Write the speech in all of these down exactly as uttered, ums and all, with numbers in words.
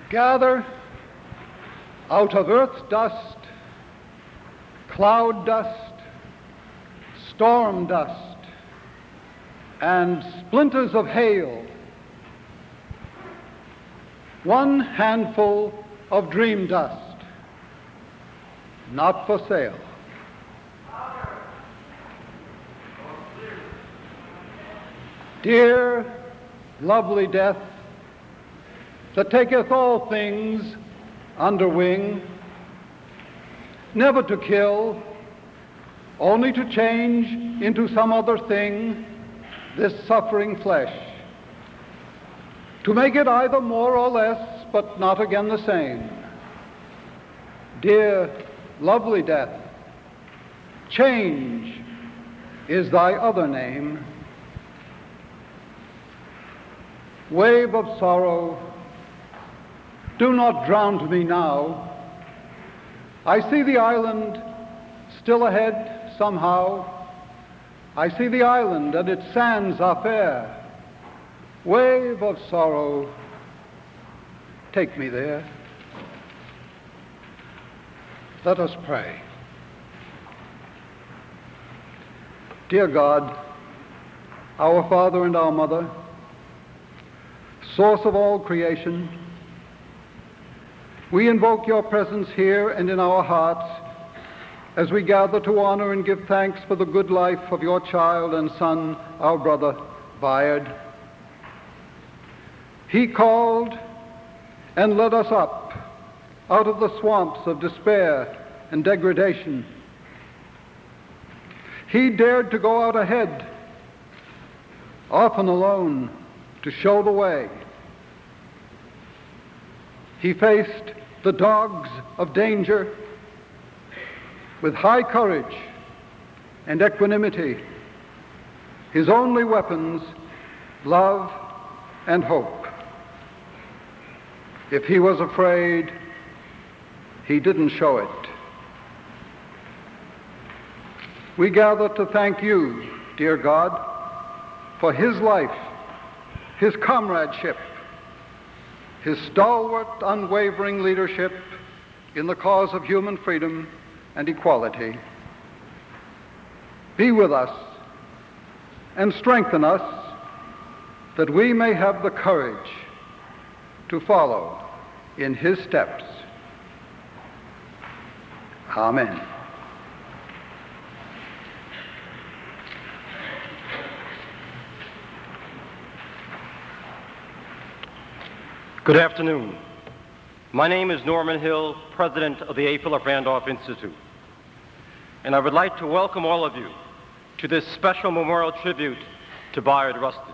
Gather out of earth dust, cloud dust, storm dust, and splinters of hail, one handful of dream dust, not for sale. Dear, lovely death, that taketh all things under wing, never to kill, only to change into some other thing this suffering flesh, to make it either more or less, but not again the same. Dear, lovely death, change is thy other name. Wave of sorrow, do not drown me now. I see the island still ahead somehow. I see the island and its sands are fair. Wave of sorrow, take me there. Let us pray. Dear God, our Father and our Mother, source of all creation, we invoke your presence here and in our hearts as we gather to honor and give thanks for the good life of your child and son, our brother, Bayard. He called and led us up out of the swamps of despair and degradation. He dared to go out ahead, often alone, to show the way. He faced the dogs of danger with high courage and equanimity, his only weapons, love and hope. If he was afraid, he didn't show it. We gather to thank you, dear God, for his life, his comradeship, his stalwart, unwavering leadership in the cause of human freedom and equality. Be with us and strengthen us that we may have the courage to follow in his steps. Amen. Good afternoon. My name is Norman Hill, president of the A. Philip Randolph Institute, and I would like to welcome all of you to this special memorial tribute to Bayard Rustin.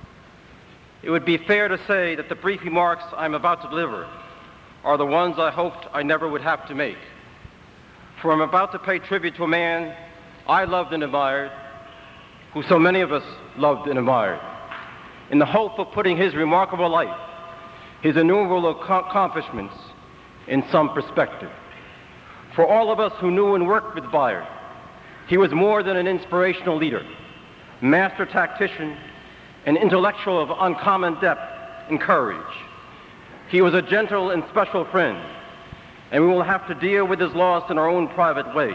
It would be fair to say that the brief remarks I'm about to deliver are the ones I hoped I never would have to make, for I'm about to pay tribute to a man I loved and admired, who so many of us loved and admired, in the hope of putting his remarkable life, his innumerable accomplishments, in some perspective. For all of us who knew and worked with Bayard, he was more than an inspirational leader, master tactician, an intellectual of uncommon depth and courage. He was a gentle and special friend, and we will have to deal with his loss in our own private way.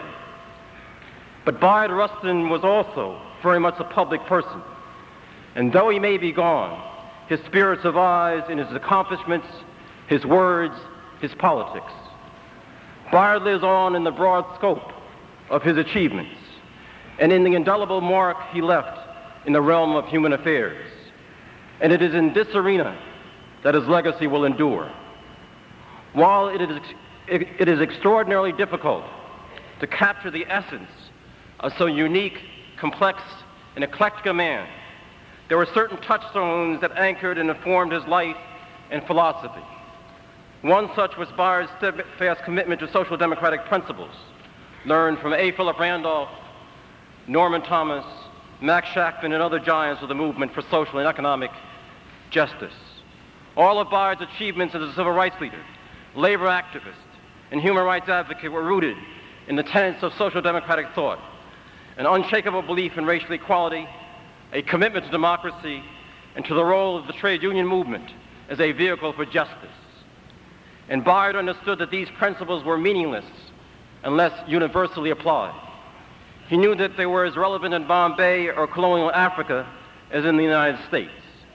But Bayard Rustin was also very much a public person, and though he may be gone, his spirit survives in his accomplishments, his words, his politics. Bayard lives on in the broad scope of his achievements and in the indelible mark he left in the realm of human affairs. And it is in this arena that his legacy will endure. While it is, it is extraordinarily difficult to capture the essence of so unique, complex, and eclectic a man, there were certain touchstones that anchored and informed his life and philosophy. One such was Bayard's steadfast commitment to social democratic principles, learned from A. Philip Randolph, Norman Thomas, Max Shachtman, and other giants of the movement for social and economic justice. All of Bayard's achievements as a civil rights leader, labor activist, and human rights advocate were rooted in the tenets of social democratic thought, an unshakable belief in racial equality, a commitment to democracy, and to the role of the trade union movement as a vehicle for justice. And Bayard understood that these principles were meaningless unless universally applied. He knew that they were as relevant in Bombay or colonial Africa as in the United States.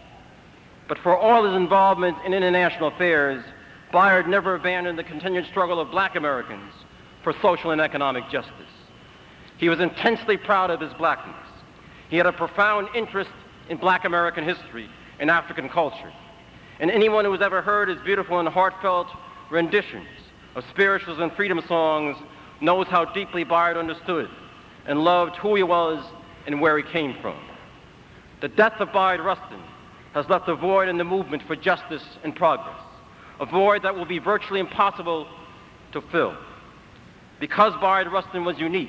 But for all his involvement in international affairs, Bayard never abandoned the continued struggle of black Americans for social and economic justice. He was intensely proud of his blackness. He had a profound interest in black American history and African culture. And anyone who has ever heard his beautiful and heartfelt renditions of spirituals and freedom songs knows how deeply Bayard understood and loved who he was and where he came from. The death of Bayard Rustin has left a void in the movement for justice and progress, a void that will be virtually impossible to fill. Because Bayard Rustin was unique,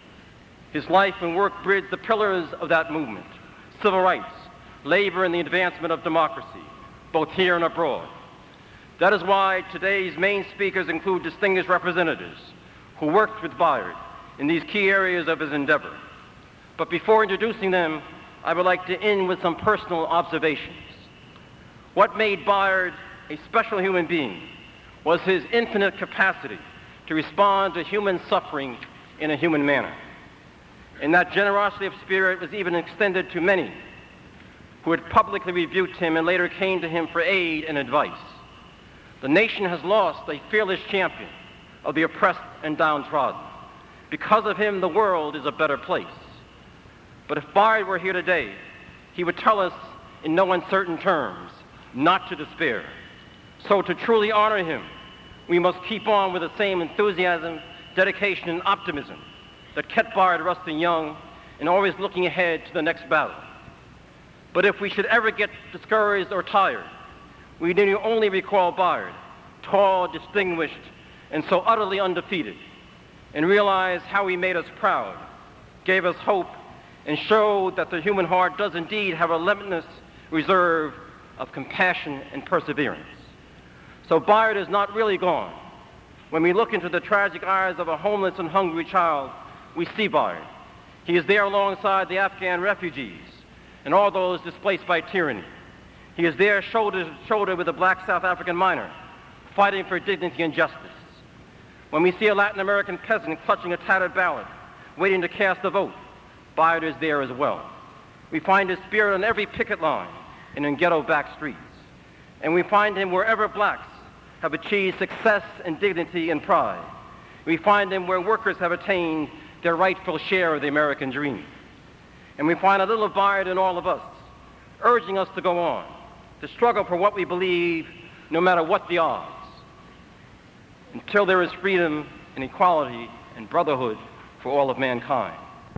his life and work bridged the pillars of that movement: civil rights, labor, and the advancement of democracy, both here and abroad. That is why today's main speakers include distinguished representatives who worked with Bayard in these key areas of his endeavor. But before introducing them, I would like to end with some personal observations. What made Bayard a special human being was his infinite capacity to respond to human suffering in a human manner. And that generosity of spirit was even extended to many who had publicly rebuked him and later came to him for aid and advice. The nation has lost a fearless champion of the oppressed and downtrodden. Because of him, the world is a better place. But if Bayard were here today, he would tell us in no uncertain terms not to despair. So to truly honor him, we must keep on with the same enthusiasm, dedication, and optimism that kept Bayard Rustin young and always looking ahead to the next battle. But if we should ever get discouraged or tired, we need only recall Bayard, tall, distinguished, and so utterly undefeated, and realize how he made us proud, gave us hope, and showed that the human heart does indeed have a limitless reserve of compassion and perseverance. So Bayard is not really gone. When we look into the tragic eyes of a homeless and hungry child, we see Bayard. He is there alongside the Afghan refugees and all those displaced by tyranny. He is there shoulder to shoulder with a black South African miner, fighting for dignity and justice. When we see a Latin American peasant clutching a tattered ballot, waiting to cast a vote, Bayard is there as well. We find his spirit on every picket line and in ghetto back streets. And we find him wherever blacks have achieved success and dignity and pride. We find him where workers have attained their rightful share of the American dream. And we find a little of Bayard in all of us, urging us to go on, to struggle for what we believe, no matter what the odds, until there is freedom and equality and brotherhood for all of mankind.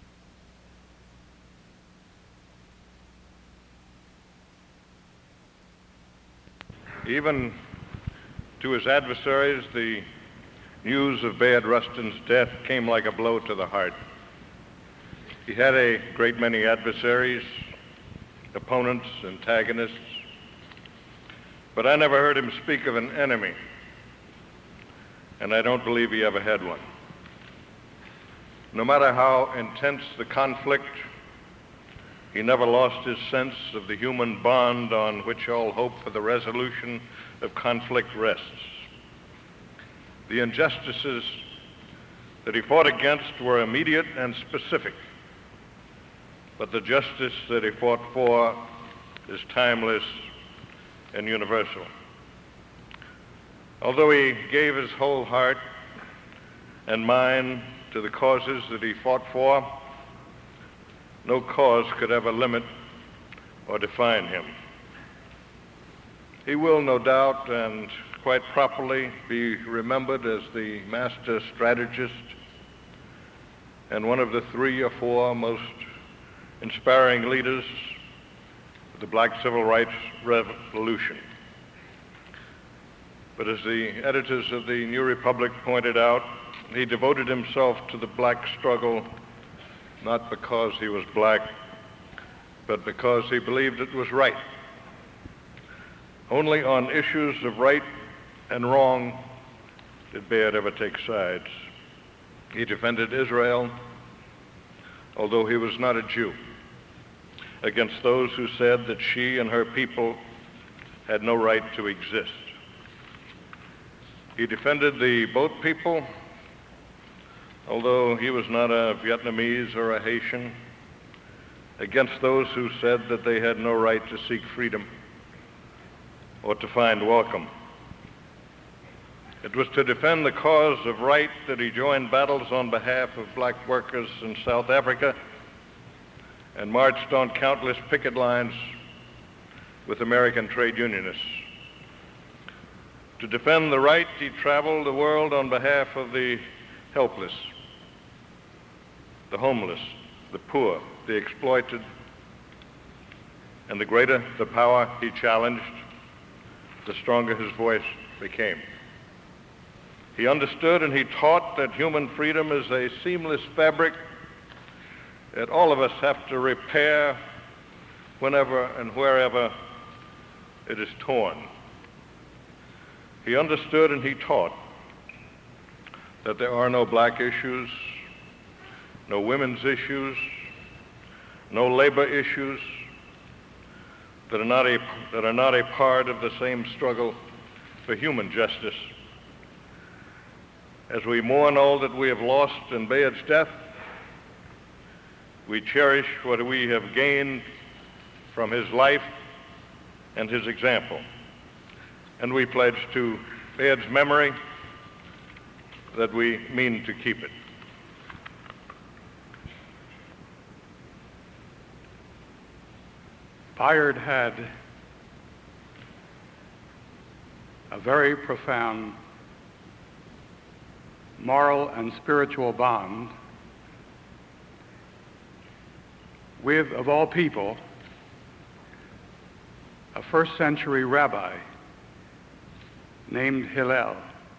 Even to his adversaries, the news of Bayard Rustin's death came like a blow to the heart. He had a great many adversaries, opponents, antagonists, but I never heard him speak of an enemy, and I don't believe he ever had one. No matter how intense the conflict, he never lost his sense of the human bond on which all hope for the resolution of conflict rests. The injustices that he fought against were immediate and specific, but the justice that he fought for is timeless and universal. Although he gave his whole heart and mind to the causes that he fought for, no cause could ever limit or define him. He will, no doubt, and quite properly, be remembered as the master strategist and one of the three or four most inspiring leaders of the black civil rights revolution. But as the editors of the New Republic pointed out, he devoted himself to the black struggle not because he was black, but because he believed it was right. Only on issues of right and wrong did Bayard ever take sides. He defended Israel, although he was not a Jew, against those who said that she and her people had no right to exist. He defended the boat people, although he was not a Vietnamese or a Haitian, against those who said that they had no right to seek freedom or to find welcome. It was to defend the cause of right that he joined battles on behalf of black workers in South Africa and marched on countless picket lines with American trade unionists. To defend the right, he traveled the world on behalf of the helpless, the homeless, the poor, the exploited, and the greater the power he challenged, the stronger his voice became. He understood and he taught that human freedom is a seamless fabric that all of us have to repair whenever and wherever it is torn. He understood and he taught that there are no black issues, no women's issues, no labor issues that are not a, that are not a part of the same struggle for human justice. As we mourn all that we have lost in Bayard's death, we cherish what we have gained from his life and his example. And we pledge to Bayard's memory that we mean to keep it. Bayard had a very profound moral and spiritual bond with, of all people, a first century rabbi named Hillel.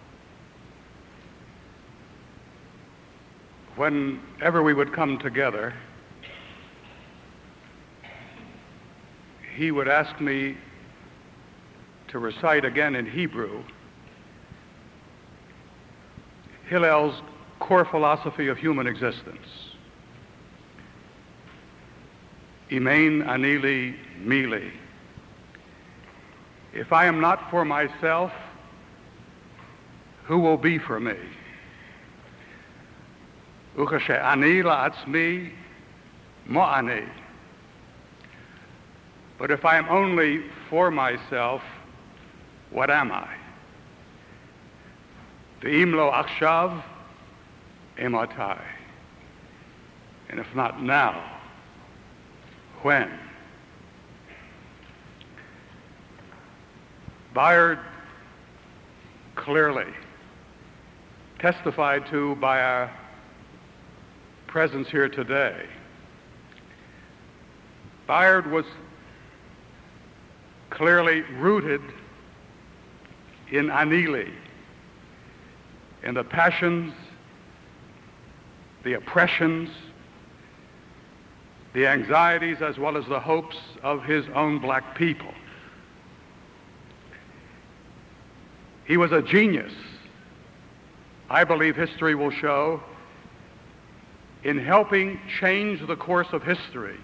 Whenever we would come together, he would ask me to recite again in Hebrew Hillel's core philosophy of human existence. Imein anili mili. If I am not for myself, who will be for me? Ukashe ani la'atzmi mo'ani. But if I am only for myself, what am I? Ve'im lo achshav ematai. And if not now, when? Bayard clearly testified to by our presence here today. Bayard was clearly rooted in Anili, in the passions, the oppressions, the anxieties, as well as the hopes of his own black people. He was a genius, I believe history will show, in helping change the course of history,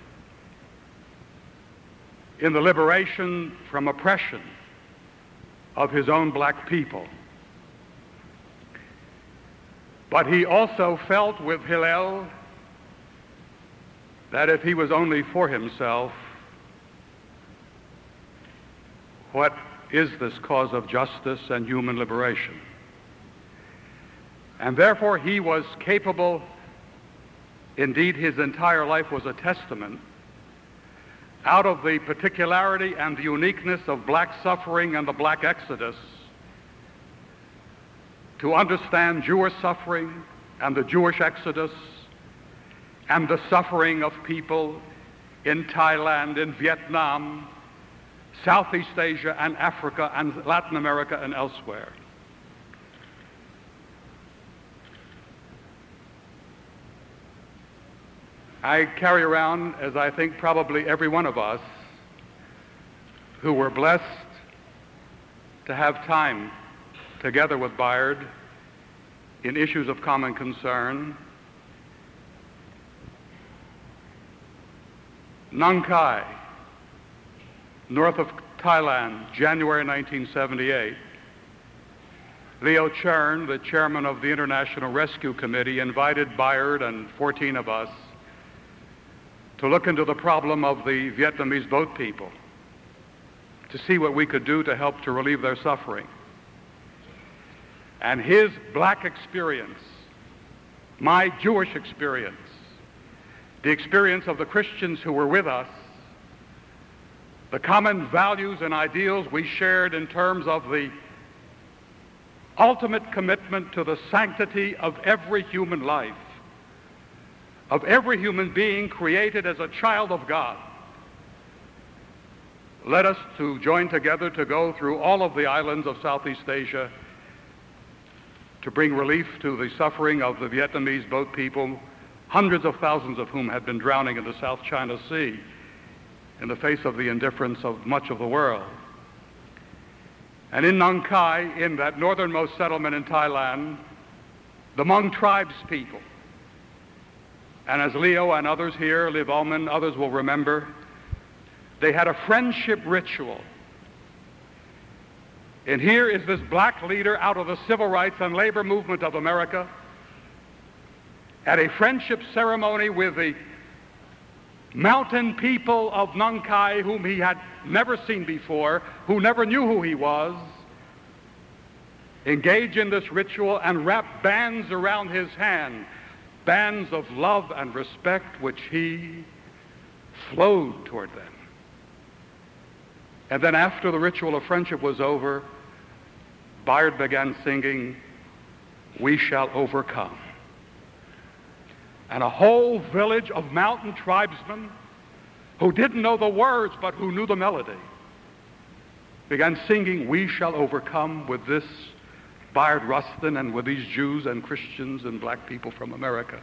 in the liberation from oppression of his own black people. But he also felt with Hillel that if he was only for himself, what is this cause of justice and human liberation? And therefore he was capable, indeed his entire life was a testament, out of the particularity and the uniqueness of black suffering and the black exodus, to understand Jewish suffering and the Jewish exodus and the suffering of people in Thailand, in Vietnam, Southeast Asia and Africa and Latin America and elsewhere. I carry around, as I think probably every one of us who were blessed to have time together with Bayard in issues of common concern, Nong Khai, north of Thailand, January nineteen seventy-eight, Leo Chern, the chairman of the International Rescue Committee, invited Bayard and fourteen of us to look into the problem of the Vietnamese boat people, to see what we could do to help to relieve their suffering. And his black experience, my Jewish experience, the experience of the Christians who were with us, the common values and ideals we shared in terms of the ultimate commitment to the sanctity of every human life, of every human being created as a child of God, led us to join together to go through all of the islands of Southeast Asia to bring relief to the suffering of the Vietnamese boat people, hundreds of thousands of whom had been drowning in the South China Sea in the face of the indifference of much of the world. And in Nong Khai, in that northernmost settlement in Thailand, the Hmong tribes people, and as Leo and others here, Liv Ullman, others will remember, they had a friendship ritual. And here is this black leader out of the civil rights and labor movement of America at a friendship ceremony with the mountain people of Nong Khai, whom he had never seen before, who never knew who he was, engage in this ritual and wrap bands around his hand, bands of love and respect which he flowed toward them. And then after the ritual of friendship was over, Bayard began singing, "We Shall Overcome." And a whole village of mountain tribesmen who didn't know the words but who knew the melody began singing, "We Shall Overcome," with this Bayard Rustin and with these Jews and Christians and black people from America.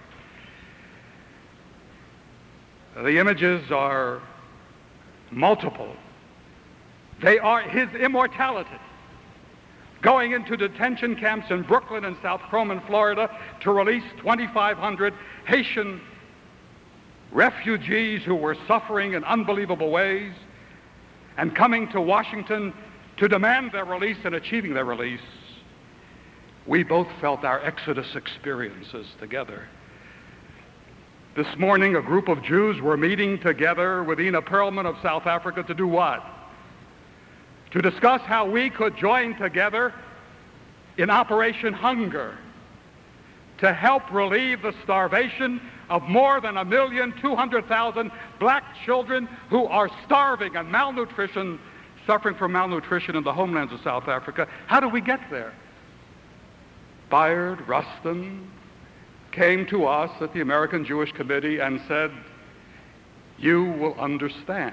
The images are multiple. They are his immortality, going into detention camps in Brooklyn and South Croman, Florida, to release twenty-five hundred Haitian refugees who were suffering in unbelievable ways, and coming to Washington to demand their release and achieving their release. We both felt our Exodus experiences together. This morning, a group of Jews were meeting together with Ina Perlman of South Africa to do what? To discuss how we could join together in Operation Hunger to help relieve the starvation of more than a million two hundred thousand black children who are starving and malnutrition, suffering from malnutrition in the homelands of South Africa. How do we get there? Bayard Rustin came to us at the American Jewish Committee and said, "You will understand.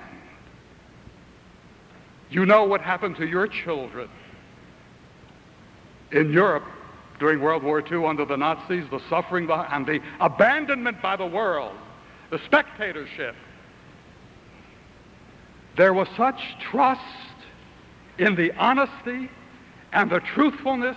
You know what happened to your children in Europe during World War Two under the Nazis, the suffering and the abandonment by the world, the spectatorship. There was such trust in the honesty and the truthfulness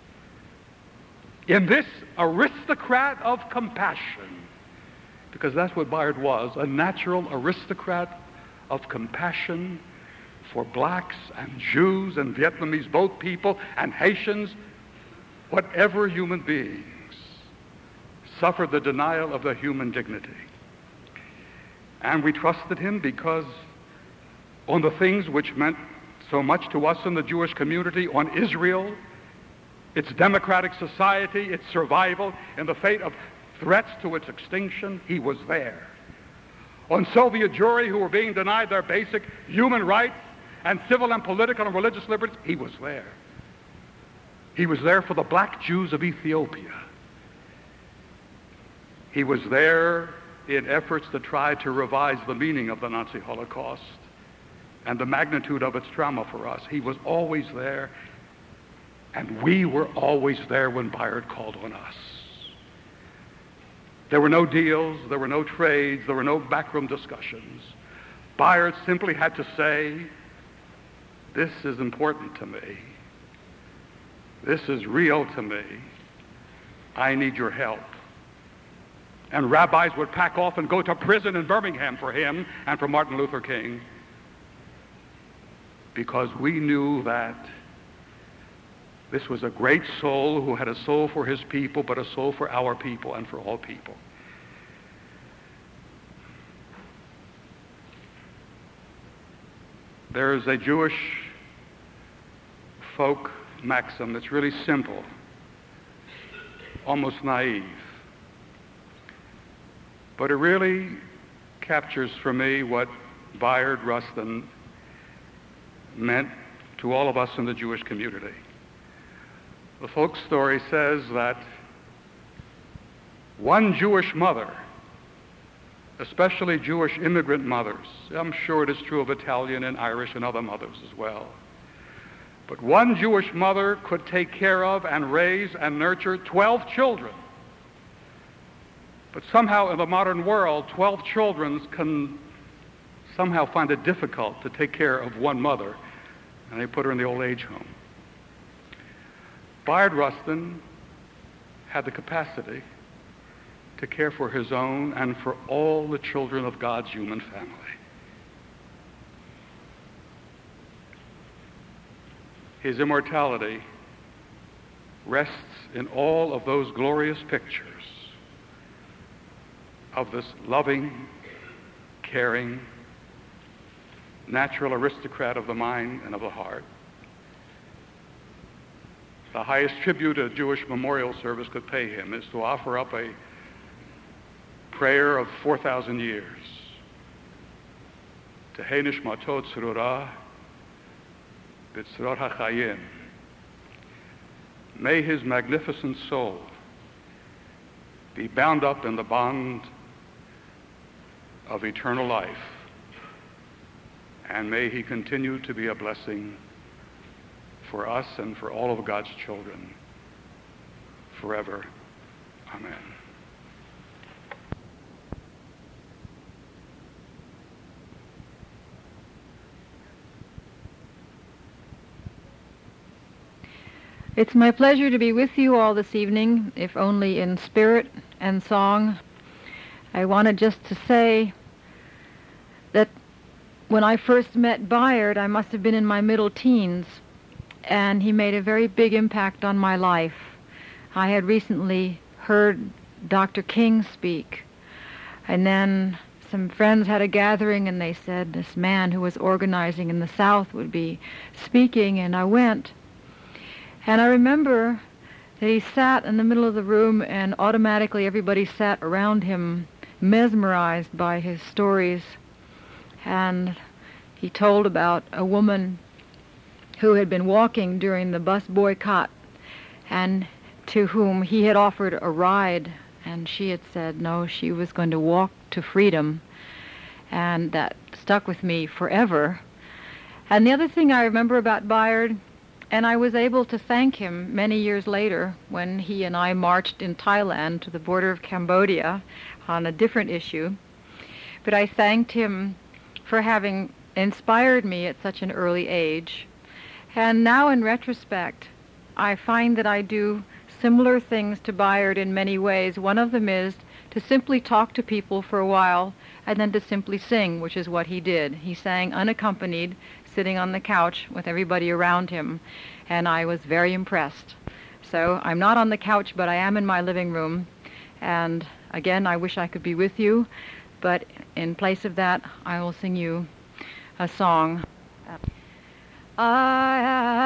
in this aristocrat of compassion," because that's what Bayard was, a natural aristocrat of compassion for blacks and Jews and Vietnamese boat people and Haitians, whatever human beings suffered the denial of their human dignity. And we trusted him because on the things which meant so much to us in the Jewish community, on Israel, its democratic society, its survival, and the fate of threats to its extinction, he was there. On Soviet Jewry, who were being denied their basic human rights and civil and political and religious liberties, he was there. He was there for the black Jews of Ethiopia. He was there in efforts to try to revise the meaning of the Nazi Holocaust and the magnitude of its trauma for us. He was always there, and we were always there when Bayard called on us. There were no deals, there were no trades, there were no backroom discussions. Bayard simply had to say, "This is important to me. This is real to me. I need your help." And rabbis would pack off and go to prison in Birmingham for him and for Martin Luther King, because we knew that This was a great soul who had a soul for his people, but a soul for our people and for all people. There is a Jewish folk maxim that's really simple, almost naive, but it really captures for me what Bayard Rustin meant to all of us in the Jewish community. The folk story says that one Jewish mother, especially Jewish immigrant mothers, I'm sure it is true of Italian and Irish and other mothers as well, but one Jewish mother could take care of and raise and nurture twelve children. But somehow in the modern world, twelve children can somehow find it difficult to take care of one mother, and they put her in the old age home. Bayard Rustin had the capacity to care for his own and for all the children of God's human family. His immortality rests in all of those glorious pictures of this loving, caring, natural aristocrat of the mind and of the heart. The highest tribute a Jewish memorial service could pay him is to offer up a prayer of four thousand years. Tehei nishmato tzrura b'tzror hachayim. May his magnificent soul be bound up in the bond of eternal life, and may he continue to be a blessing for us and for all of God's children forever. Amen. It's my pleasure to be with you all this evening, if only in spirit and song. I wanted just to say that when I first met Bayard, I must have been in my middle teens, and he made a very big impact on my life. I had recently heard Doctor King speak, and then some friends had a gathering, and they said this man who was organizing in the South would be speaking, and I went. And I remember that he sat in the middle of the room, and automatically everybody sat around him, mesmerized by his stories. And he told about a woman who had been walking during the bus boycott, and to whom he had offered a ride, and she had said no, she was going to walk to freedom. And that stuck with me forever. And the other thing I remember about Bayard, and I was able to thank him many years later when he and I marched in Thailand to the border of Cambodia on a different issue, but I thanked him for having inspired me at such an early age. And now in retrospect, I find that I do similar things to Bayard in many ways. One of them is to simply talk to people for a while and then to simply sing, which is what he did. He sang unaccompanied, sitting on the couch with everybody around him, and I was very impressed. So I'm not on the couch, but I am in my living room, and again, I wish I could be with you, but in place of that, I will sing you a song. I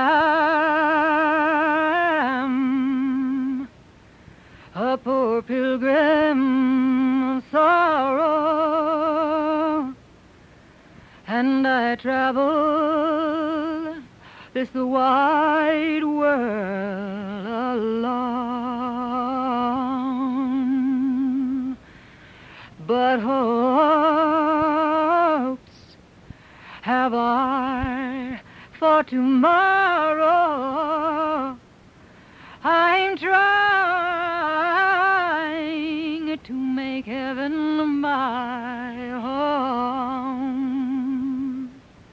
am a poor pilgrim of sorrow, and I travel this wide world alone, but hopes have I for tomorrow. I'm trying to make heaven my home.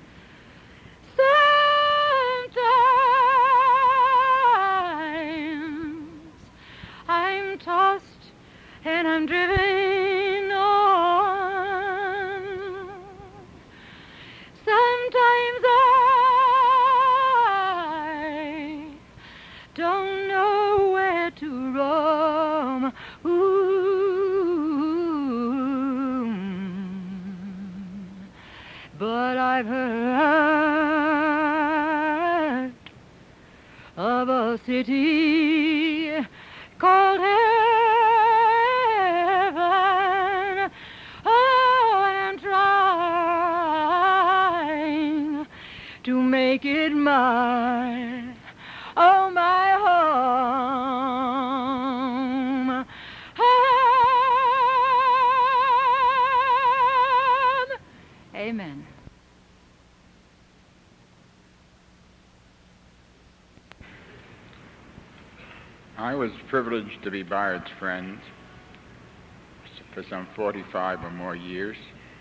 Sometimes I'm tossed and I'm driven on. Sometimes I but I've heard of a city called heaven. Oh, and trying to make it mine. Oh, my home. Home. Amen. I was privileged to be Bayard's friend for some forty-five or more years.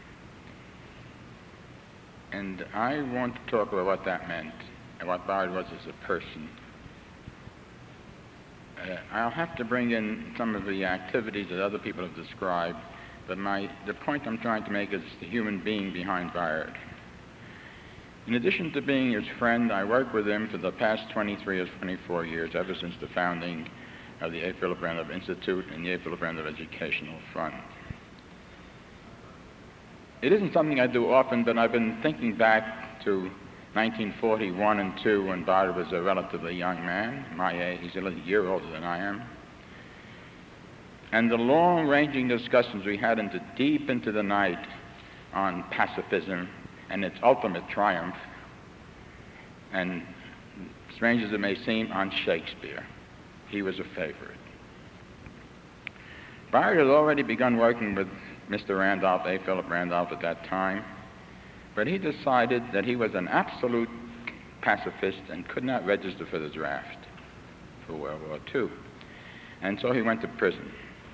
And I want to talk about what that meant and what Bayard was as a person. Uh, I'll have to bring in some of the activities that other people have described, but my, the point I'm trying to make is the human being behind Bayard. In addition to being his friend, I worked with him for the past twenty-three or twenty-four years, ever since the founding of the A. Philip Randolph Institute and the A. Philip Randolph Educational Fund. It isn't something I do often, but I've been thinking back to nineteen forty-one and two when Bayard was a relatively young man, my age. He's a year older than I am. And the long-ranging discussions we had into deep into the night on pacifism and its ultimate triumph, and strange as it may seem, on Shakespeare. He was a favorite. Bayard had already begun working with Mister Randolph, A. Philip Randolph at that time, but he decided that he was an absolute pacifist and could not register for the draft for World War Two. And so he went to prison.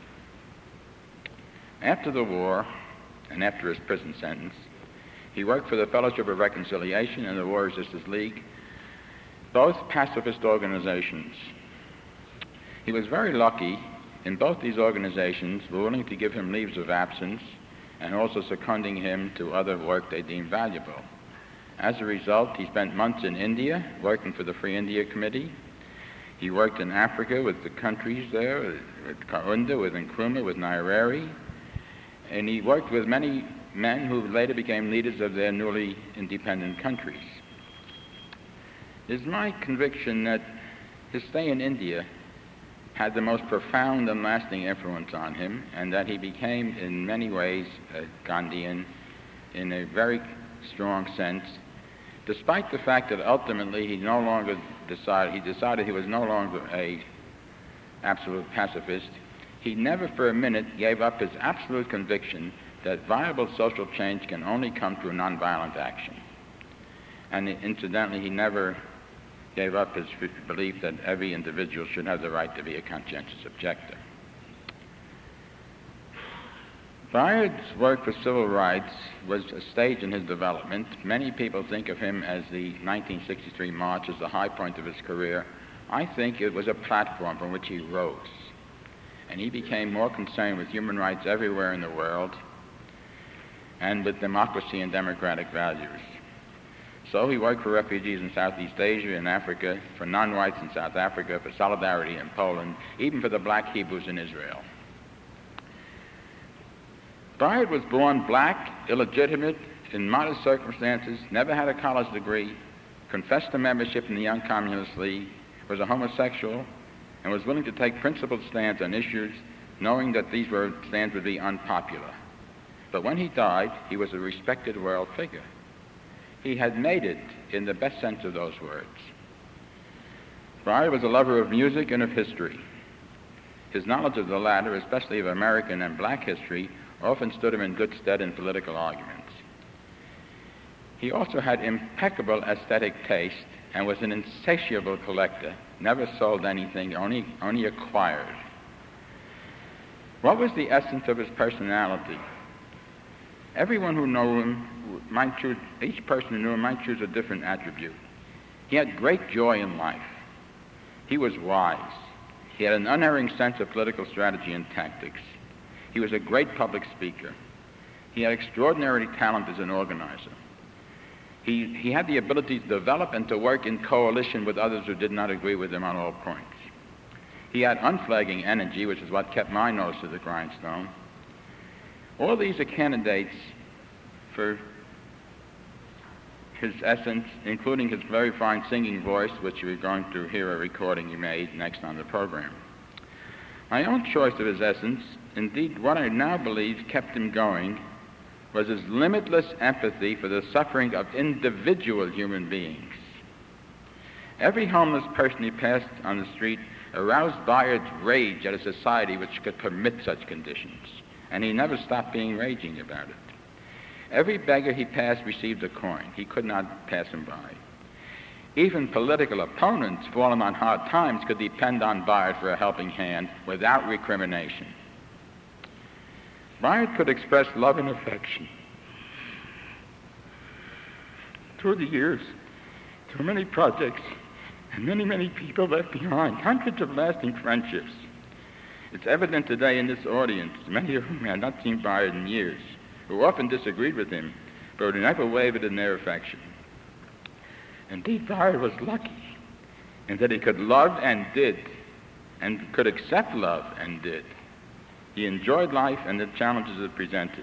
After the war, and after his prison sentence, he worked for the Fellowship of Reconciliation and the War Resisters League, both pacifist organizations. He was very lucky. In both these organizations were willing to give him leaves of absence and also seconding him to other work they deemed valuable. As a result, he spent months in India working for the Free India Committee. He worked in Africa with the countries there, with Kaunda, with Nkrumah, with Nyerere, and he worked with many men who later became leaders of their newly independent countries. It is my conviction that his stay in India had the most profound and lasting influence on him, and that he became in many ways a Gandhian in a very strong sense, despite the fact that ultimately he no longer decided, he decided he was no longer a absolute pacifist. He never for a minute gave up his absolute conviction that viable social change can only come through nonviolent action. And incidentally, he never gave up his belief that every individual should have the right to be a conscientious objector. Bayard's work for civil rights was a stage in his development. Many people think of him as the nineteen sixty-three March as the high point of his career. I think it was a platform from which he rose. And he became more concerned with human rights everywhere in the world and with democracy and democratic values. So he worked for refugees in Southeast Asia and Africa, for non-whites in South Africa, for Solidarity in Poland, even for the black Hebrews in Israel. Bayard was born black, illegitimate, in modest circumstances, never had a college degree, confessed to membership in the Young Communist League, was a homosexual, and was willing to take principled stands on issues, knowing that these were, stands would be unpopular. But when he died, he was a respected world figure. He had made it in the best sense of those words. Bayard was a lover of music and of history. His knowledge of the latter, especially of American and black history, often stood him in good stead in political arguments. He also had impeccable aesthetic taste and was an insatiable collector, never sold anything, only, only acquired. What was the essence of his personality? Everyone who knew him might choose, each person who knew him might choose a different attribute. He had great joy in life. He was wise. He had an unerring sense of political strategy and tactics. He was a great public speaker. He had extraordinary talent as an organizer. He, he had the ability to develop and to work in coalition with others who did not agree with him on all points. He had unflagging energy, which is what kept my nose to the grindstone. All these are candidates for his essence, including his very fine singing voice, which we're going to hear a recording he made next on the program. My own choice of his essence, indeed what I now believe kept him going, was his limitless empathy for the suffering of individual human beings. Every homeless person he passed on the street aroused Bayard's rage at a society which could permit such conditions, and he never stopped being raging about it. Every beggar he passed received a coin. He could not pass him by. Even political opponents fallen on hard times could depend on Bayard for a helping hand without recrimination. Bayard could express love and affection. Through the years, through many projects, and many, many people left behind, hundreds of lasting friendships. It's evident today in this audience, many of whom had not seen Bayard in years, who often disagreed with him, but who never wavered in their affection. Indeed, Bayard was lucky in that he could love and did, and could accept love and did. He enjoyed life and the challenges it presented.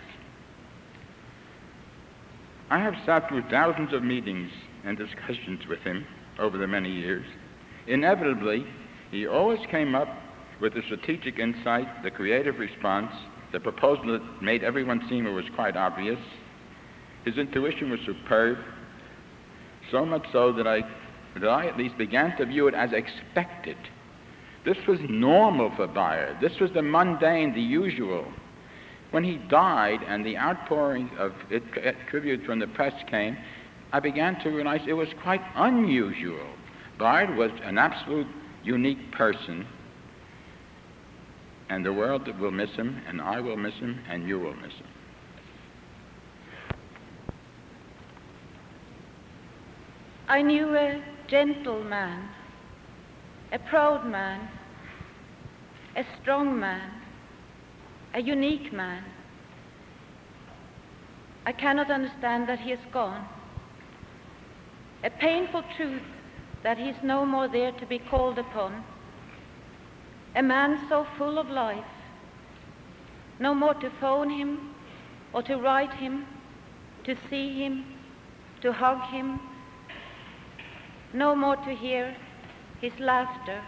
I have sat through thousands of meetings and discussions with him over the many years. Inevitably, he always came up with the strategic insight, the creative response, the proposal that made everyone seem it was quite obvious. His intuition was superb, so much so that I, that I at least began to view it as expected. This was normal for Bayard. This was the mundane, the usual. When he died and the outpouring of it, tribute from the press came, I began to realize it was quite unusual. Bayard was an absolute unique person, and the world will miss him, and I will miss him, and you will miss him. I knew a gentle man, a proud man, a strong man, a unique man. I cannot understand that he is gone. A painful truth that he is no more there to be called upon. A man so full of life, no more to phone him or to write him, to see him, to hug him, no more to hear his laughter.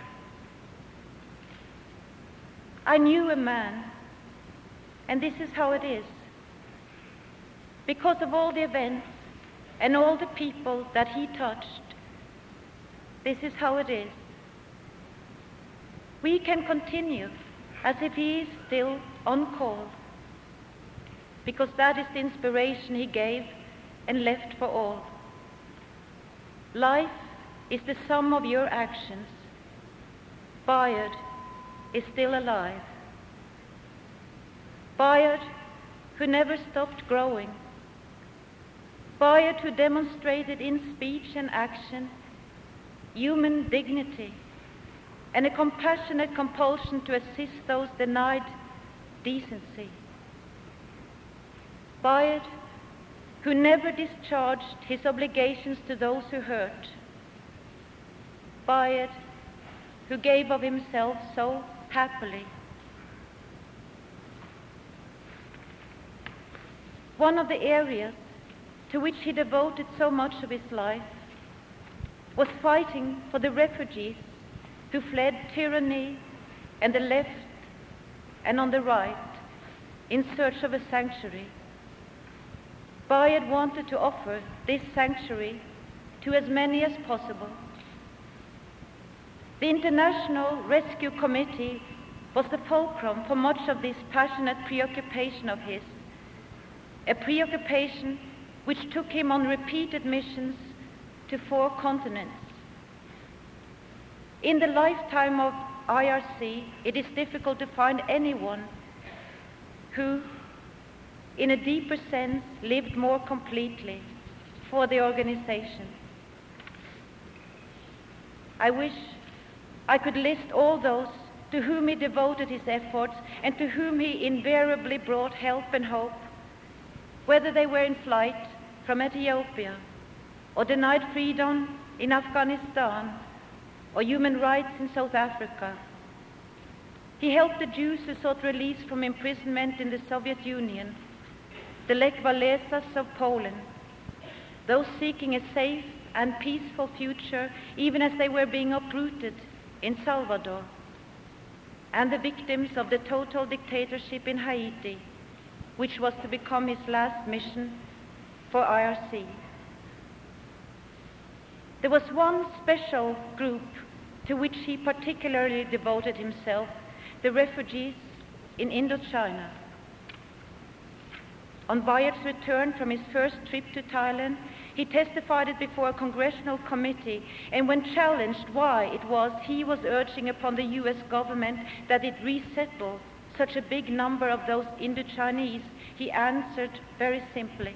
I knew a man, and this is how it is. Because of all the events and all the people that he touched, this is how it is. We can continue as if he is still on call, because that is the inspiration he gave and left for all. Life is the sum of your actions. Bayard is still alive. Bayard, who never stopped growing. Bayard, who demonstrated in speech and action human dignity and a compassionate compulsion to assist those denied decency. Bayard, who never discharged his obligations to those who hurt. Bayard, who gave of himself so happily. One of the areas to which he devoted so much of his life was fighting for the refugees who fled tyranny on the left and on the right in search of a sanctuary. Bayard wanted to offer this sanctuary to as many as possible. The International Rescue Committee was the fulcrum for much of this passionate preoccupation of his, a preoccupation which took him on repeated missions to four continents. In the lifetime of I R C, it is difficult to find anyone who, in a deeper sense, lived more completely for the organization. I wish I could list all those to whom he devoted his efforts and to whom he invariably brought help and hope, whether they were in flight from Ethiopia or denied freedom in Afghanistan or human rights in South Africa. He helped the Jews who sought release from imprisonment in the Soviet Union, the Lech Walesas of Poland, those seeking a safe and peaceful future, even as they were being uprooted in Salvador, and the victims of the total dictatorship in Haiti, which was to become his last mission for I R C. There was one special group to which he particularly devoted himself, the refugees in Indochina. On Bayard's return from his first trip to Thailand, he testified it before a congressional committee, and when challenged why it was he was urging upon the U S government that it resettle such a big number of those Indochinese, he answered very simply,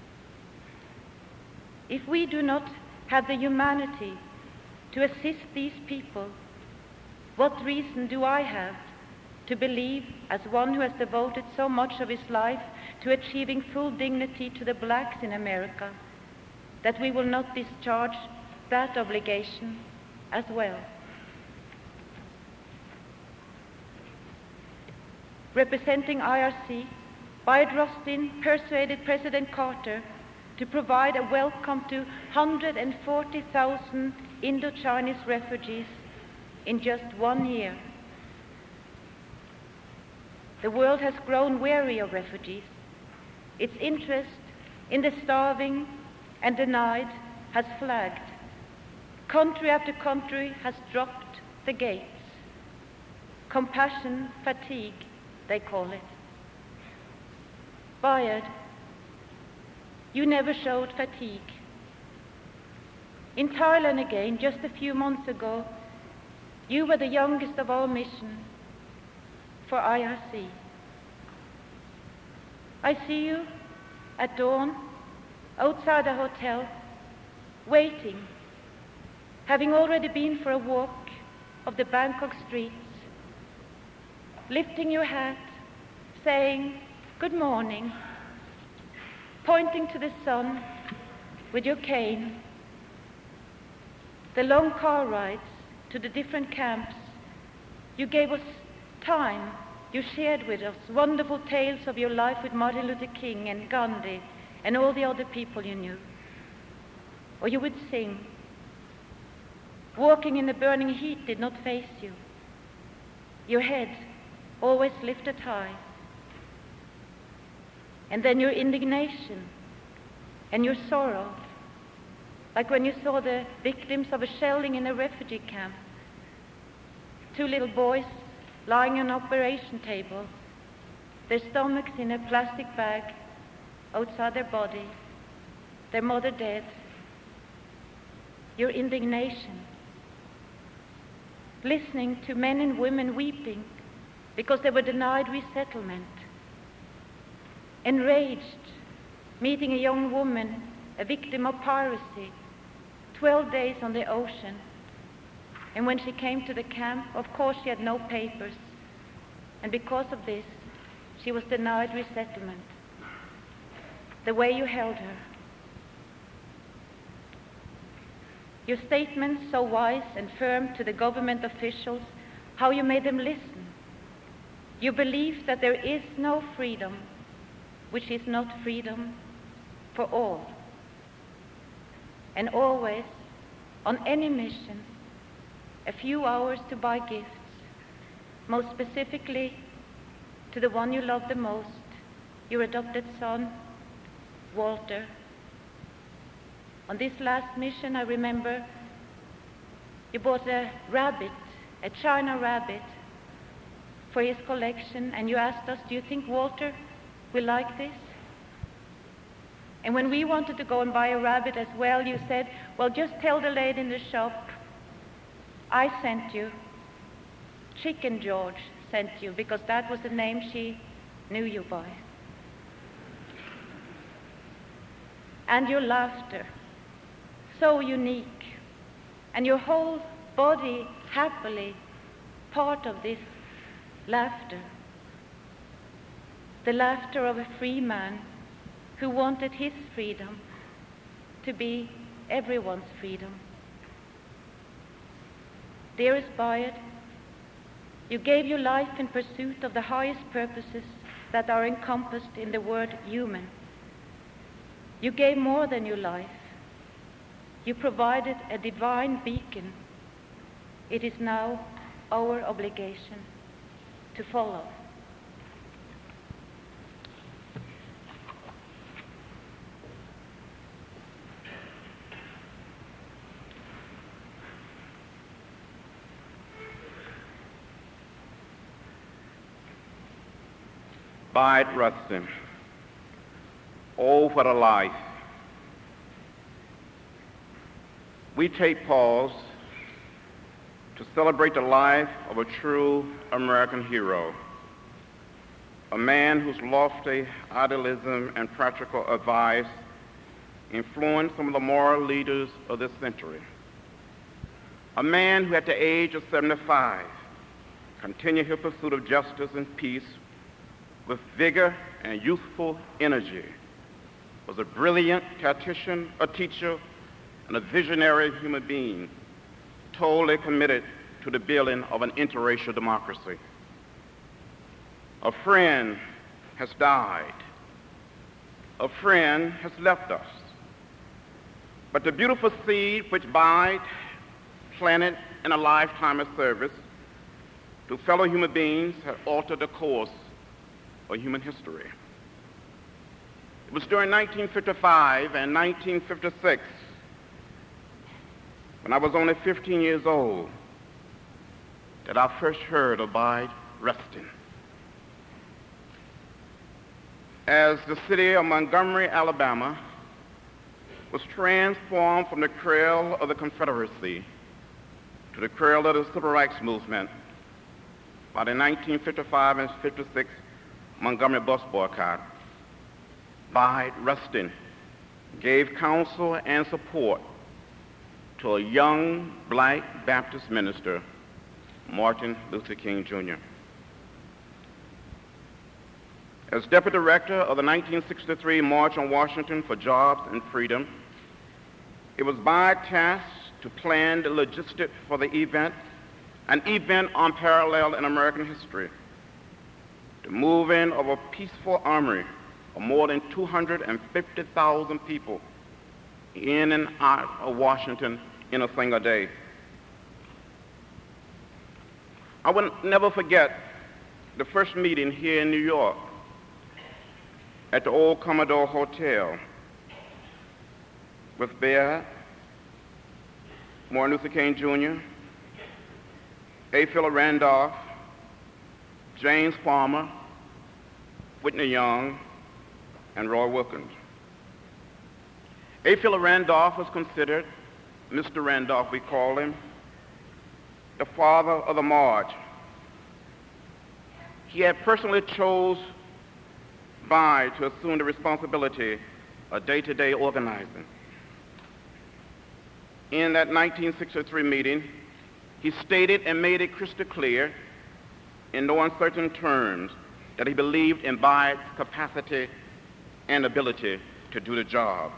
"If we do not have the humanity to assist these people, what reason do I have to believe, as one who has devoted so much of his life to achieving full dignity to the blacks in America, that we will not discharge that obligation as well?" Representing I R C, Bayard Rustin persuaded President Carter to provide a welcome to one hundred forty thousand Indochinese refugees in just one year. The world has grown weary of refugees. Its interest in the starving and denied has flagged. Country after country has dropped the gates. Compassion fatigue, they call it. Bayard, you never showed fatigue. In Thailand again, just a few months ago, you were the youngest of all mission for I R C. I see you at dawn outside a hotel, waiting, having already been for a walk of the Bangkok streets, lifting your hat, saying, "Good morning," pointing to the sun with your cane, the long car rides to the different camps. You gave us time. You shared with us wonderful tales of your life with Martin Luther King and Gandhi and all the other people you knew. Or you would sing. Walking in the burning heat did not faze you. Your head always lifted high. And then your indignation and your sorrow, like when you saw the victims of a shelling in a refugee camp, two little boys lying on an operation table, their stomachs in a plastic bag outside their body, their mother dead. Your indignation, listening to men and women weeping because they were denied resettlement. Enraged, meeting a young woman, a victim of piracy, twelve days on the ocean. And when she came to the camp, of course she had no papers. And because of this, she was denied resettlement. The way you held her. Your statements so wise and firm to the government officials, how you made them listen. You believed that there is no freedom which is not freedom for all. And always, on any mission, a few hours to buy gifts, most specifically to the one you love the most, your adopted son, Walter. On this last mission, I remember you bought a rabbit, a China rabbit, for his collection, and you asked us, "Do you think Walter will like this?" And when we wanted to go and buy a rabbit as well, you said, "Well, just tell the lady in the shop, I sent you. Chicken George sent you," because that was the name she knew you by. And your laughter, so unique, and your whole body happily part of this laughter. The laughter of a free man who wanted his freedom to be everyone's freedom. Dearest Bayard, you gave your life in pursuit of the highest purposes that are encompassed in the word human. You gave more than your life. you provided a divine beacon. It is now our obligation to follow. Bayard Rustin. Oh, what a life. We take pause to celebrate the life of a true American hero, a man whose lofty idealism and practical advice influenced some of the moral leaders of this century, a man who at the age of seventy-five continued his pursuit of justice and peace with vigor and youthful energy, was a brilliant tactician, a teacher, and a visionary human being, totally committed to the building of an interracial democracy. A friend has died. A friend has left us. But the beautiful seed which Bayard planted in a lifetime of service to fellow human beings had altered the course of human history. It was during nineteen fifty-five and nineteen fifty-six, when I was only fifteen years old, that I first heard of Bayard Rustin. As the city of Montgomery, Alabama, was transformed from the cradle of the Confederacy to the cradle of the Civil Rights Movement by the nineteen fifty-five and fifty-six Montgomery bus boycott, Bayard Rustin gave counsel and support to a young black Baptist minister, Martin Luther King, Junior As deputy director of the nineteen sixty-three March on Washington for Jobs and Freedom, it was Bayard's task to plan the logistics for the event, an event unparalleled in American history. The moving of a peaceful army of more than two hundred fifty thousand people in and out of Washington in a single day. I will never forget the first meeting here in New York at the old Commodore Hotel with Bayard, Martin Luther King, Junior, A. Philip Randolph, James Palmer, Whitney Young, and Roy Wilkins. A. Philip Randolph was considered, Mister Randolph we call him, the father of the march. He had personally chose Bayard to assume the responsibility of day-to-day organizing. In that nineteen sixty-three meeting, he stated and made it crystal clear in no uncertain terms that he believed in Bayard's capacity and ability to do the job.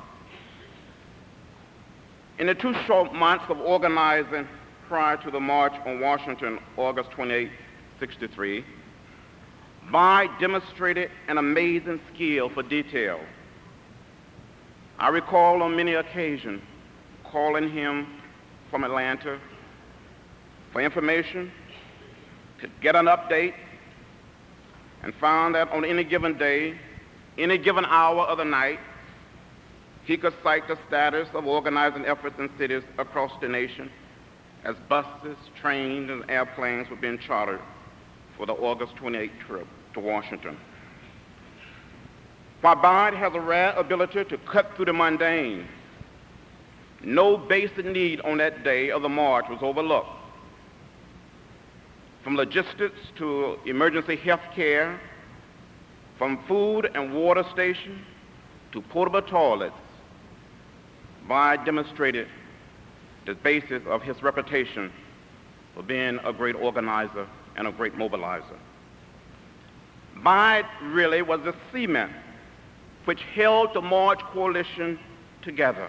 In the two short months of organizing prior to the March on Washington, August twenty-eighth, sixty-three, Bayard demonstrated an amazing skill for detail. I recall on many occasions calling him from Atlanta for information, to get an update, and found that on any given day, any given hour of the night, he could cite the status of organizing efforts in cities across the nation as buses, trains, and airplanes were being chartered for the August twenty-eighth trip to Washington. While Bayard has a rare ability to cut through the mundane, no basic need on that day of the march was overlooked. From logistics to emergency health care, from food and water stations to portable toilets, Bayard demonstrated the basis of his reputation for being a great organizer and a great mobilizer. Bayard really was the cement which held the March coalition together.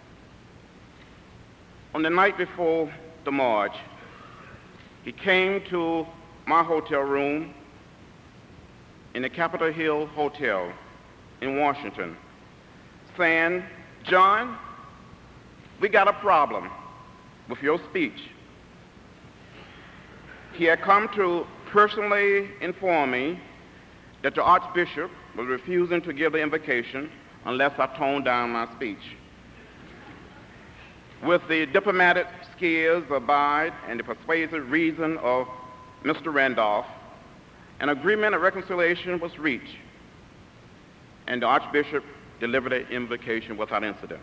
On the night before the march, he came to my hotel room in the Capitol Hill Hotel in Washington, saying, "John, we got a problem with your speech. He had come to personally inform me that the Archbishop was refusing to give the invocation unless I toned down my speech. With the diplomatic skills of Bide and the persuasive reason of Mister Randolph, an agreement of reconciliation was reached, and the Archbishop delivered the invocation without incident.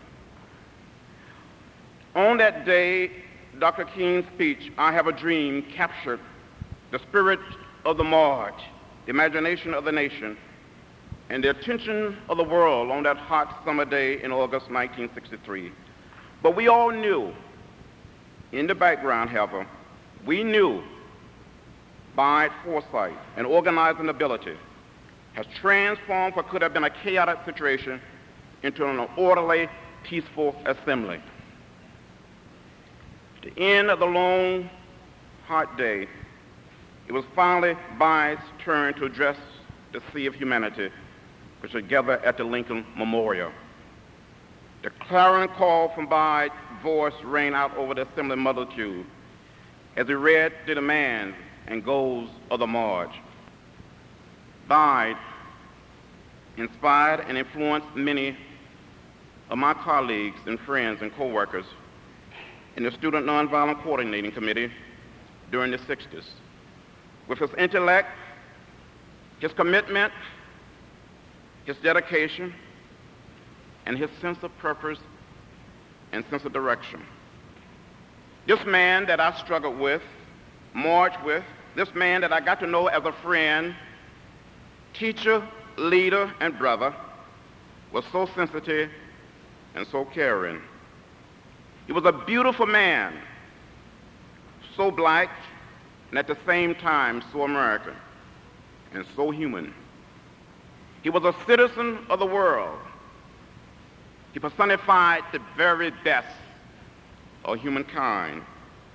On that day, Doctor King's speech, I Have a Dream, captured the spirit of the march, the imagination of the nation, and the attention of the world on that hot summer day in August nineteen sixty-three. But we all knew, in the background, however, we knew Bide's foresight and organizing ability has transformed what could have been a chaotic situation into an orderly, peaceful assembly. At the end of the long, hot day, it was finally Bide's turn to address the sea of humanity, which was gathered at the Lincoln Memorial. The clarion call from Bide's voice rang out over the assembly multitude as he read the demands and goals of the march. Bide inspired and influenced many of my colleagues and friends and co-workers in the Student Nonviolent Coordinating Committee during the sixties. With his intellect, his commitment, his dedication, and his sense of purpose and sense of direction. This man that I struggled with, marched with, this man that I got to know as a friend, teacher, leader, and brother, was so sensitive and so caring. He was a beautiful man, so black, and at the same time so American and so human. He was a citizen of the world. He personified the very best of humankind.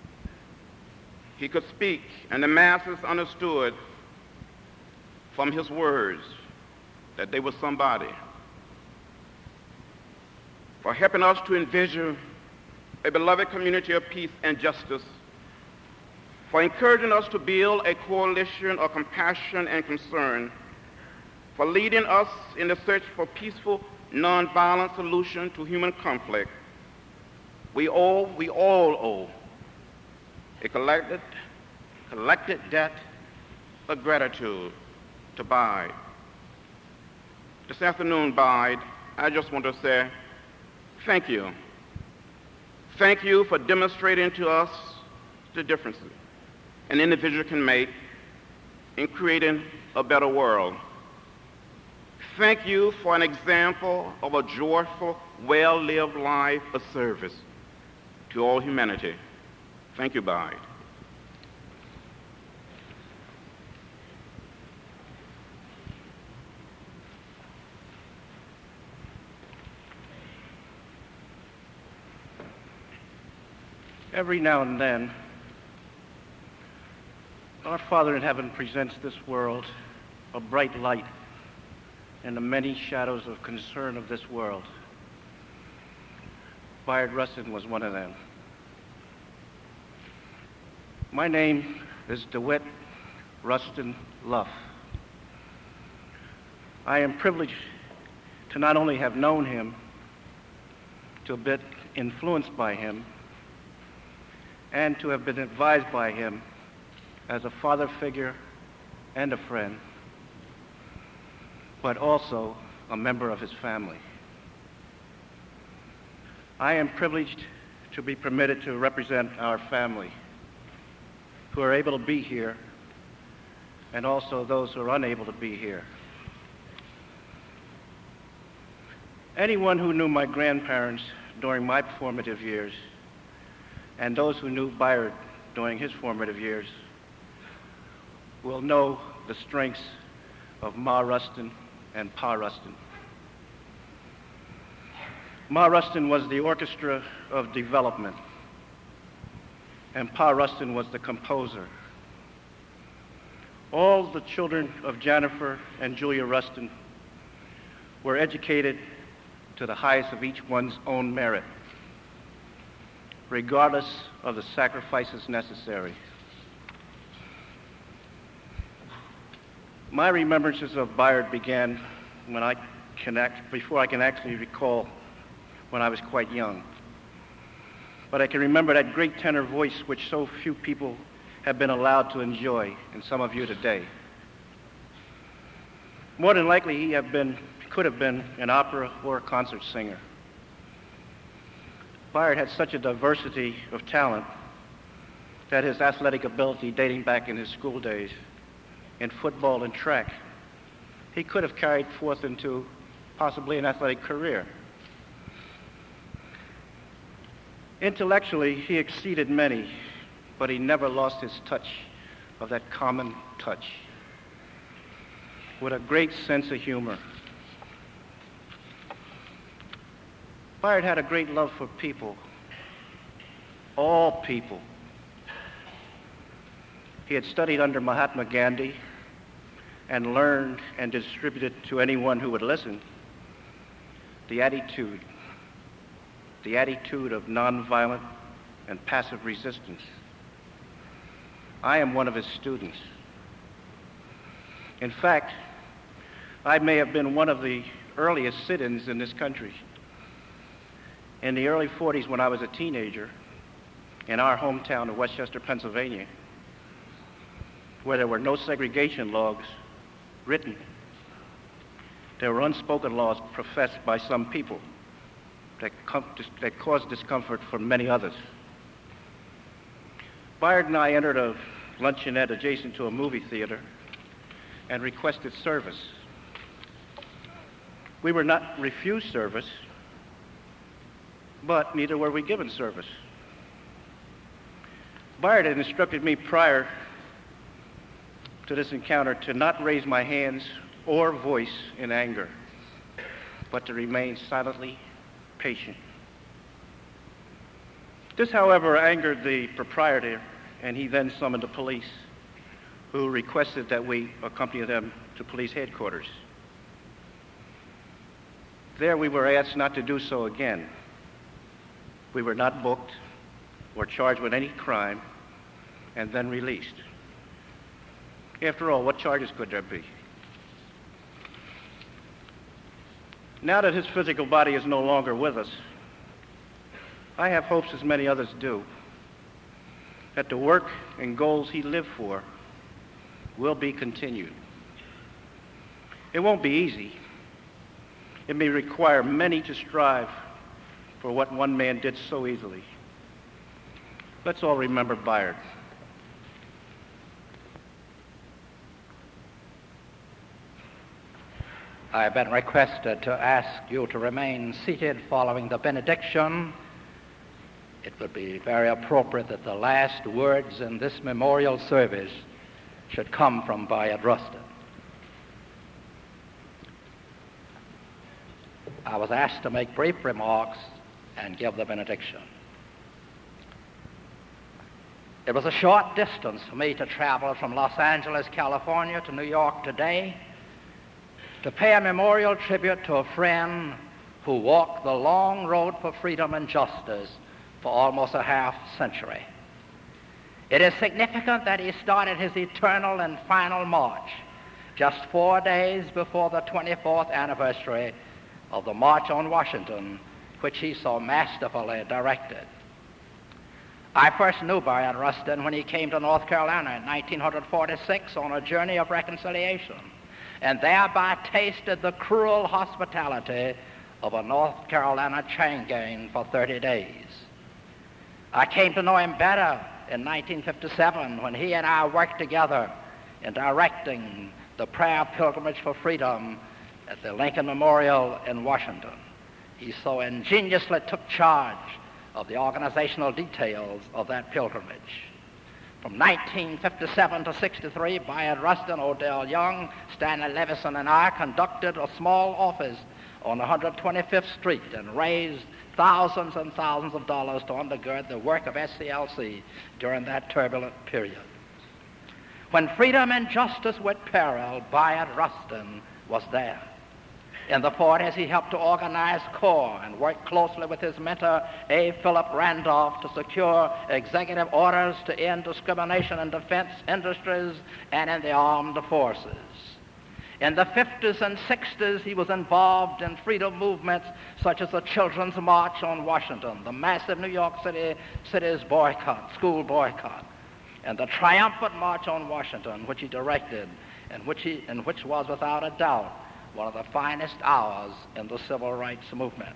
He could speak, and the masses understood from his words that they were somebody. For helping us to envision a beloved community of peace and justice, for encouraging us to build a coalition of compassion and concern, for leading us in the search for peaceful, nonviolent solution to human conflict. We owe, we all owe a collected, collected debt of gratitude to Bide. This afternoon, Bide, I just want to say thank you. Thank you for demonstrating to us the differences an individual can make in creating a better world. Thank you for an example of a joyful, well-lived life of service to all humanity. Thank you, Bide. Every now and then, our Father in heaven presents this world a bright light in the many shadows of concern of this world. Bayard Rustin was one of them. My name is DeWitt Rustin Luff. I am privileged to not only have known him, to have been influenced by him, and to have been advised by him as a father figure and a friend, but also a member of his family. I am privileged to be permitted to represent our family, who are able to be here, and also those who are unable to be here. Anyone who knew my grandparents during my formative years, and those who knew Bayard during his formative years, will know the strengths of Ma Rustin and Pa Rustin. Ma Rustin was the orchestra of development, and Pa Rustin was the composer. All the children of Jennifer and Julia Rustin were educated to the highest of each one's own merit. regardless of the sacrifices necessary. My remembrances of Bayard began when I can act, before I can actually recall when I was quite young. But I can remember that great tenor voice which so few people have been allowed to enjoy, and some of you today. More than likely, he have been, could have been an opera or a concert singer. Bayard had such a diversity of talent that his athletic ability dating back in his school days in football and track, he could have carried forth into possibly an athletic career. Intellectually, he exceeded many, but he never lost his touch of that common touch, with a great sense of humor. Bayard had a great love for people, all people. He had studied under Mahatma Gandhi and learned and distributed to anyone who would listen the attitude, the attitude of nonviolent and passive resistance. I am one of his students. In fact, I may have been one of the earliest sit-ins in this country. In the early forties, when I was a teenager, in our hometown of Westchester, Pennsylvania, where there were no segregation laws written, there were unspoken laws professed by some people that, com- that caused discomfort for many others. Bayard and I entered a luncheonette adjacent to a movie theater and requested service. We were not refused service, but neither were we given service. Bayard had instructed me prior to this encounter to not raise my hands or voice in anger, but to remain silently patient. This, however, angered the proprietor, and he then summoned the police, who requested that we accompany them to police headquarters. There we were asked not to do so again. We were not booked or charged with any crime and then released. After all, what charges could there be? Now that his physical body is no longer with us, I have hopes, as many others do, that the work and goals he lived for will be continued. It won't be easy. It may require many to strive for what one man did so easily. Let's all remember Bayard. I have been requested to ask you to remain seated following the benediction. It would be very appropriate that the last words in this memorial service should come from Bayard Rustin. I was asked to make brief remarks and give the benediction. It was a short distance for me to travel from Los Angeles, California to New York today to pay a memorial tribute to a friend who walked the long road for freedom and justice for almost a half century. It is significant that he started his eternal and final march just four days before the twenty-fourth anniversary of the March on Washington, which he so masterfully directed. I first knew Bayard Rustin when he came to North Carolina in nineteen forty-six on a journey of reconciliation, and thereby tasted the cruel hospitality of a North Carolina chain gang for thirty days. I came to know him better in nineteen fifty-seven when he and I worked together in directing the prayer pilgrimage for freedom at the Lincoln Memorial in Washington. He so ingeniously took charge of the organizational details of that pilgrimage. From nineteen fifty-seven to sixty-three, Bayard Rustin, Odell Young, Stanley Levison, and I conducted a small office on one hundred twenty-fifth Street and raised thousands and thousands of dollars to undergird the work of S C L C during that turbulent period. When freedom and justice were at peril, Bayard Rustin was there. In the forties, he helped to organize CORE and worked closely with his mentor, A. Philip Randolph, to secure executive orders to end discrimination in defense industries and in the armed forces. In the fifties and sixties, he was involved in freedom movements such as the Children's March on Washington, the massive New York City city's boycott, school boycott, and the triumphant March on Washington, which he directed, and which, he, and which was without a doubt one of the finest hours in the civil rights movement.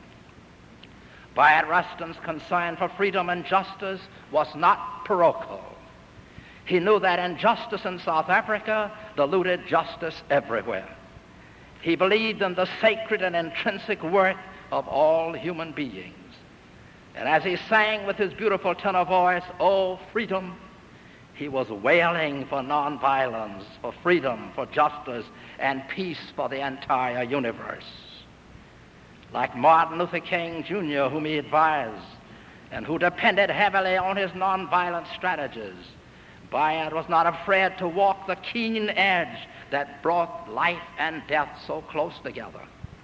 Bayard Rustin's concern for freedom and justice was not parochial. He knew that injustice in South Africa diluted justice everywhere. He believed in the sacred and intrinsic worth of all human beings. And as he sang with his beautiful tenor voice, "Oh, freedom," he was wailing for nonviolence, for freedom, for justice, and peace for the entire universe. Like Martin Luther King, Junior, whom he advised, and who depended heavily on his nonviolent strategies, Bayard was not afraid to walk the keen edge that brought life and death so close together.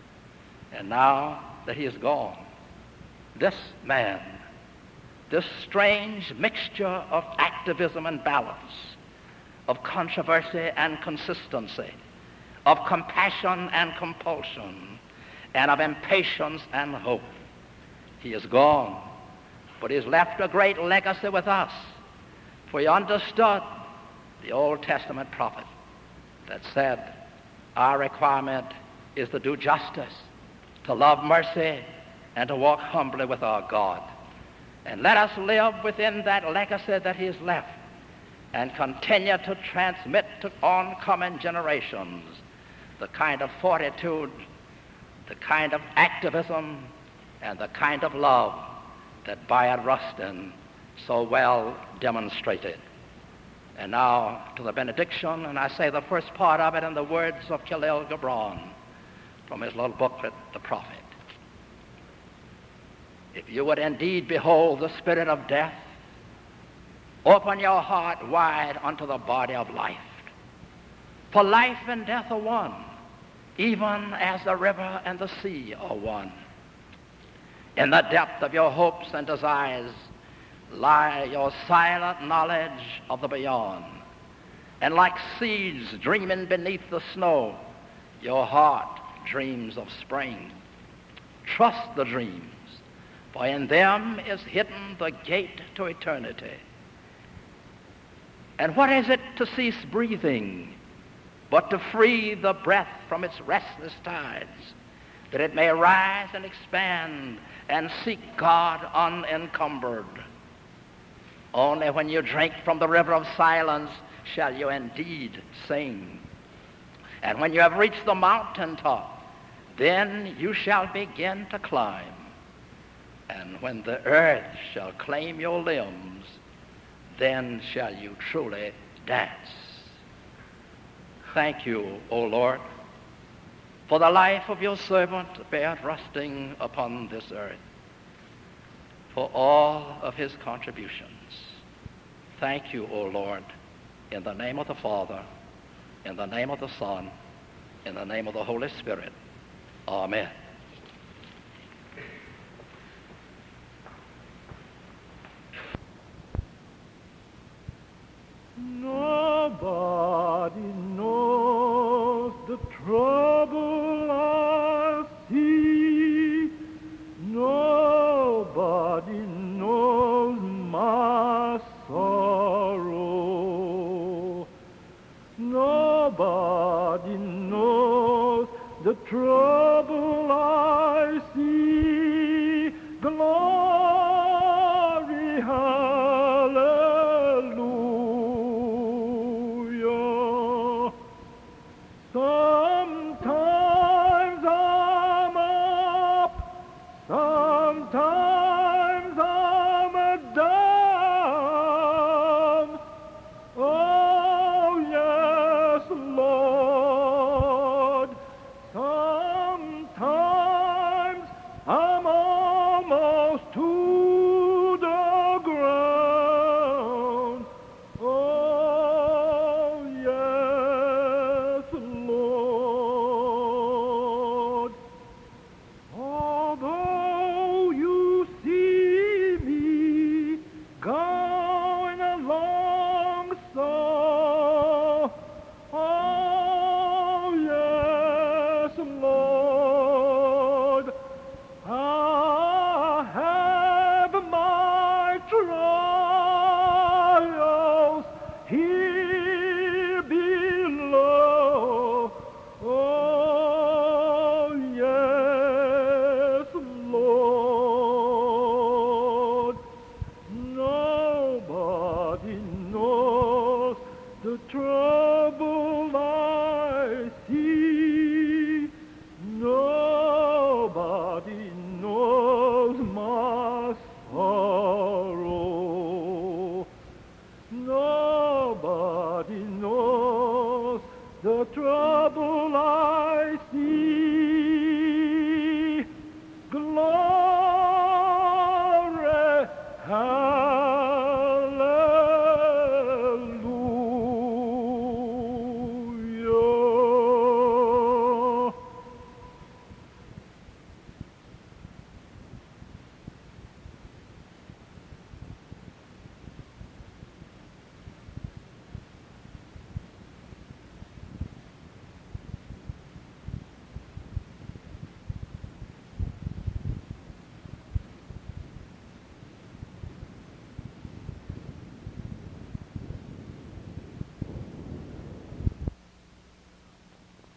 And now that he is gone, this man, this strange mixture of activism and balance, of controversy and consistency, of compassion and compulsion, and of impatience and hope, he is gone, but he has left a great legacy with us. For he understood the Old Testament prophet that said, our requirement is to do justice, to love mercy, and to walk humbly with our God. And let us live within that legacy that he has left and continue to transmit to oncoming generations the kind of fortitude, the kind of activism, and the kind of love that Bayard Rustin so well demonstrated. And now to the benediction, and I say the first part of it in the words of Khalil Gibran from his little booklet, The Prophet. If you would indeed behold the spirit of death, open your heart wide unto the body of life. For life and death are one, even as the river and the sea are one. In the depth of your hopes and desires lie your silent knowledge of the beyond. And like seeds dreaming beneath the snow, your heart dreams of spring. Trust the dreams, for in them is hidden the gate to eternity. And what is it to cease breathing, but to free the breath from its restless tides, that it may rise and expand and seek God unencumbered? Only when you drink from the river of silence shall you indeed sing. And when you have reached the mountaintop, then you shall begin to climb. And when the earth shall claim your limbs, then shall you truly dance. Thank you, O Lord, for the life of your servant Bayard Rustin upon this earth, for all of his contributions. Thank you, O Lord, in the name of the Father, in the name of the Son, in the name of the Holy Spirit. Amen. Nobody knows the trouble I see. Nobody knows my sorrow. Nobody knows the trouble I see. Glory, hallelujah. Sometimes I'm up, sometimes I'm down. Oh, yes, Lord. Sometimes see